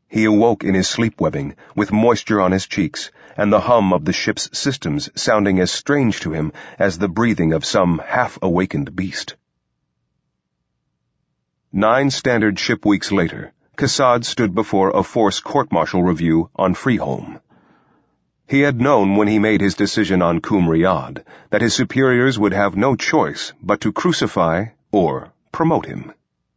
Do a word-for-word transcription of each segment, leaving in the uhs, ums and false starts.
He awoke in his sleep-webbing, with moisture on his cheeks, and the hum of the ship's systems sounding as strange to him as the breathing of some half-awakened beast. Nine standard ship weeks later, Kassad stood before a force court-martial review on Freeholm. He had known when he made his decision on Kum Riyadh that his superiors would have no choice but to crucify or promote him.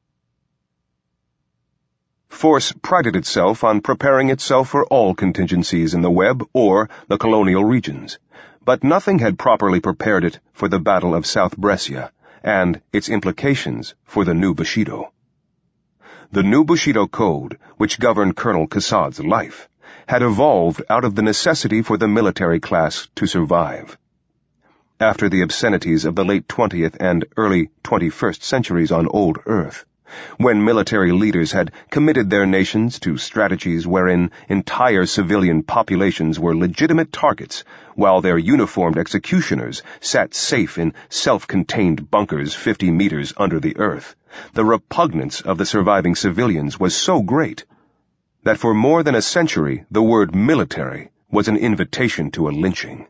Force prided itself on preparing itself for all contingencies in the web or the colonial regions, but nothing had properly prepared it for the Battle of South Brescia and its implications for the new Bushido. The new Bushido Code, which governed Colonel Kassad's life, had evolved out of the necessity for the military class to survive. After the obscenities of the late twentieth and early twenty-first centuries on Old Earth, when military leaders had committed their nations to strategies wherein entire civilian populations were legitimate targets, while their uniformed executioners sat safe in self-contained bunkers fifty meters under the earth, the repugnance of the surviving civilians was so great that for more than a century the word military was an invitation to a lynching.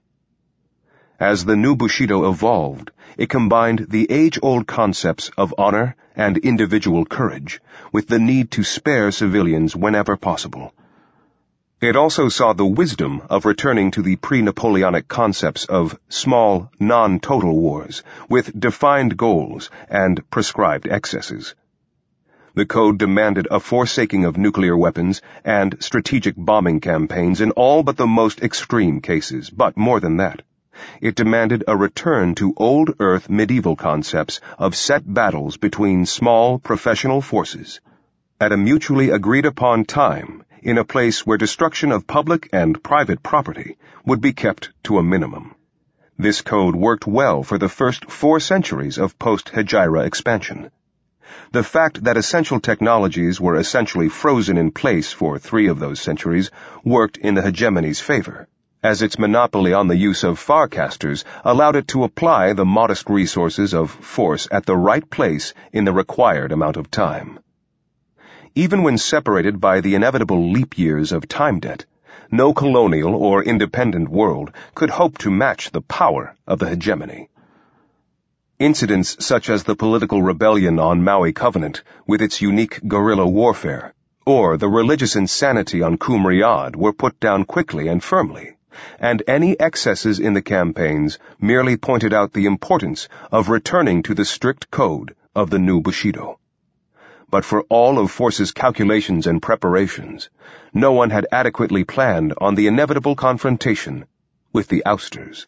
As the new Bushido evolved, it combined the age-old concepts of honor and individual courage with the need to spare civilians whenever possible. It also saw the wisdom of returning to the pre-Napoleonic concepts of small, non-total wars with defined goals and prescribed excesses. The code demanded a forsaking of nuclear weapons and strategic bombing campaigns in all but the most extreme cases, but more than that, it demanded a return to old Earth medieval concepts of set battles between small professional forces at a mutually agreed-upon time in a place where destruction of public and private property would be kept to a minimum. This code worked well for the first four centuries of post-Hejira expansion. The fact that essential technologies were essentially frozen in place for three of those centuries worked in the hegemony's favor, as its monopoly on the use of Farcasters allowed it to apply the modest resources of force at the right place in the required amount of time. Even when separated by the inevitable leap years of time debt, no colonial or independent world could hope to match the power of the hegemony. Incidents such as the political rebellion on Maui Covenant with its unique guerrilla warfare, or the religious insanity on Kum Riyadh were put down quickly and firmly, and any excesses in the campaigns merely pointed out the importance of returning to the strict code of the new Bushido. But for all of Force's calculations and preparations, no one had adequately planned on the inevitable confrontation with the ousters.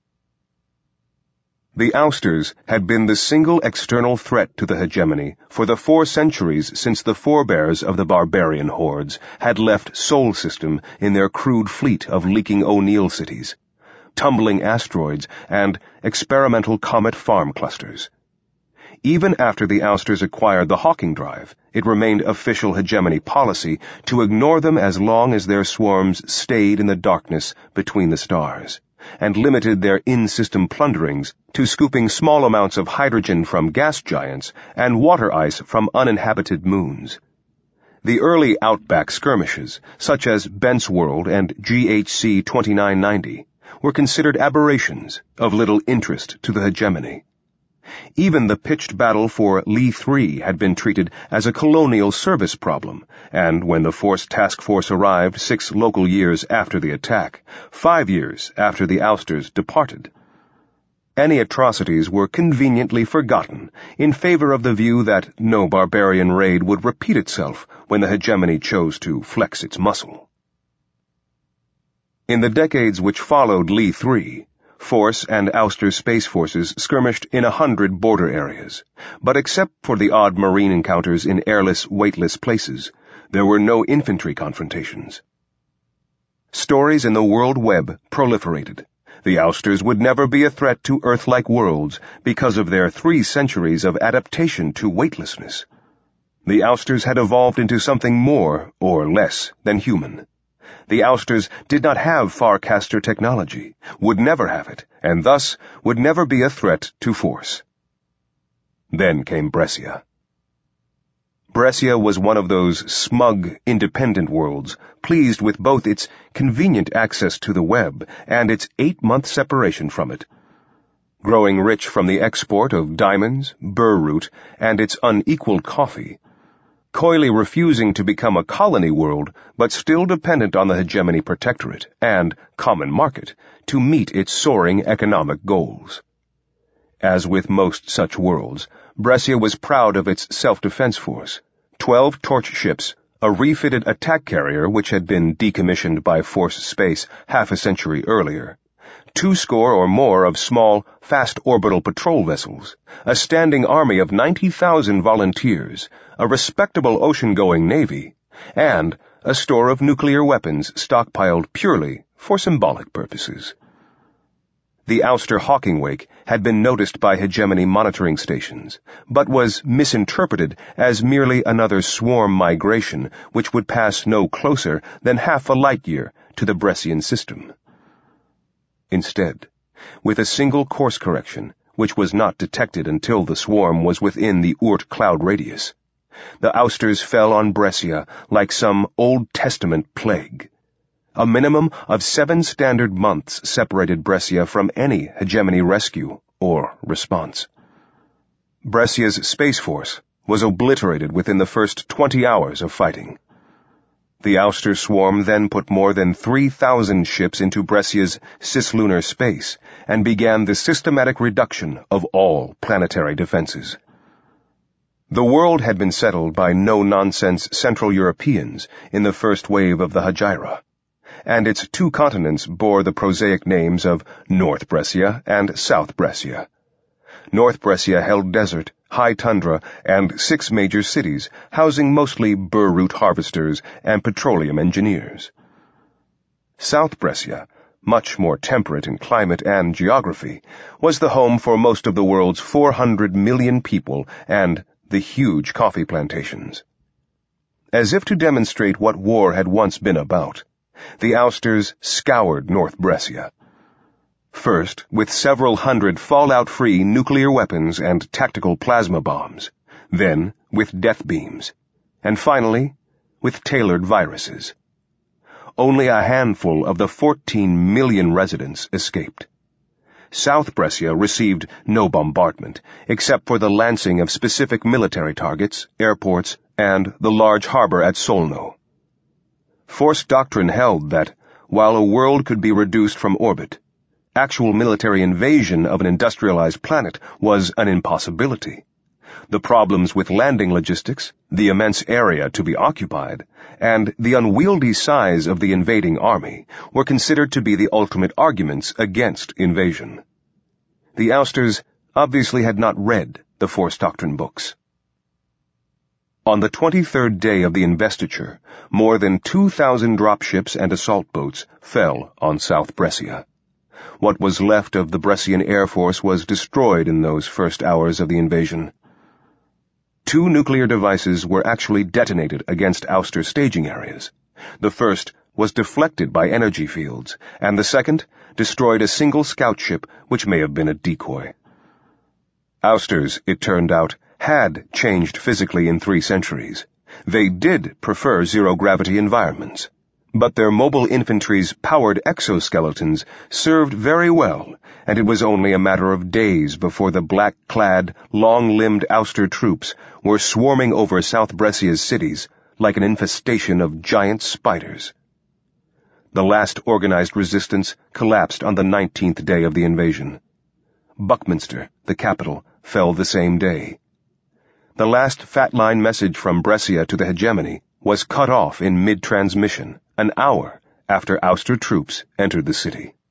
The ousters had been the single external threat to the hegemony for the four centuries since the forebears of the barbarian hordes had left Sol System in their crude fleet of leaking O'Neill cities, tumbling asteroids, and experimental comet farm clusters. Even after the ousters acquired the Hawking Drive, it remained official hegemony policy to ignore them as long as their swarms stayed in the darkness between the stars, and limited their in-system plunderings to scooping small amounts of hydrogen from gas giants and water ice from uninhabited moons. The early outback skirmishes, such as Bent's World and G H C twenty-nine ninety, were considered aberrations of little interest to the hegemony. Even the pitched battle for Lee three had been treated as a colonial service problem, and when the Force Task Force arrived six local years after the attack, five years after the ousters departed, any atrocities were conveniently forgotten in favor of the view that no barbarian raid would repeat itself when the hegemony chose to flex its muscle. In the decades which followed Lee three, Force and ouster space forces skirmished in a hundred border areas, but except for the odd marine encounters in airless, weightless places, there were no infantry confrontations. Stories in the world web proliferated. The ousters would never be a threat to Earth-like worlds because of their three centuries of adaptation to weightlessness. The ousters had evolved into something more or less than human. The ousters did not have Farcaster technology, would never have it, and thus would never be a threat to Force. Then came Brescia. Brescia was one of those smug, independent worlds, pleased with both its convenient access to the web and its eight-month separation from it. Growing rich from the export of diamonds, burr root, and its unequaled coffee, coyly refusing to become a colony world, but still dependent on the hegemony protectorate and common market to meet its soaring economic goals. As with most such worlds, Brescia was proud of its self-defense force, twelve torch ships, a refitted attack carrier which had been decommissioned by Force Space half a century earlier, two score or more of small, fast orbital patrol vessels, a standing army of ninety thousand volunteers, a respectable ocean-going navy, and a store of nuclear weapons stockpiled purely for symbolic purposes. The ouster Hawking Wake had been noticed by hegemony monitoring stations, but was misinterpreted as merely another swarm migration which would pass no closer than half a light-year to the Brescian system. Instead, with a single course correction, which was not detected until the swarm was within the Oort cloud radius, the ousters fell on Brescia like some Old Testament plague. A minimum of seven standard months separated Brescia from any hegemony rescue or response. Brescia's Space Force was obliterated within the first twenty hours of fighting. The ouster swarm then put more than three thousand ships into Brescia's cislunar space and began the systematic reduction of all planetary defenses. The world had been settled by no-nonsense Central Europeans in the first wave of the Hegira, and its two continents bore the prosaic names of North Brescia and South Brescia. North Brescia held desert, high tundra, and six major cities, housing mostly burr root harvesters and petroleum engineers. South Brescia, much more temperate in climate and geography, was the home for most of the world's four hundred million people and the huge coffee plantations. As if to demonstrate what war had once been about, the ousters scoured North Brescia. First, with several hundred fallout-free nuclear weapons and tactical plasma bombs, then with death beams, and finally, with tailored viruses. Only a handful of the fourteen million residents escaped. South Brescia received no bombardment, except for the lancing of specific military targets, airports, and the large harbor at Solno. Force doctrine held that, while a world could be reduced from orbit, actual military invasion of an industrialized planet was an impossibility. The problems with landing logistics, the immense area to be occupied, and the unwieldy size of the invading army were considered to be the ultimate arguments against invasion. The ousters obviously had not read the Force Doctrine books. On the twenty-third day of the investiture, more than two thousand dropships and assault boats fell on South Brescia. What was left of the Brescian Air Force was destroyed in those first hours of the invasion. Two nuclear devices were actually detonated against ouster staging areas. The first was deflected by energy fields, and the second destroyed a single scout ship which may have been a decoy. Ousters, it turned out, had changed physically in three centuries. They did prefer zero-gravity environments, but their mobile infantry's powered exoskeletons served very well, and it was only a matter of days before the black-clad, long-limbed ouster troops were swarming over South Brescia's cities like an infestation of giant spiders. The last organized resistance collapsed on the nineteenth day of the invasion. Buckminster, the capital, fell the same day. The last fat line message from Brescia to the hegemony was cut off in mid-transmission, an hour after ouster troops entered the city.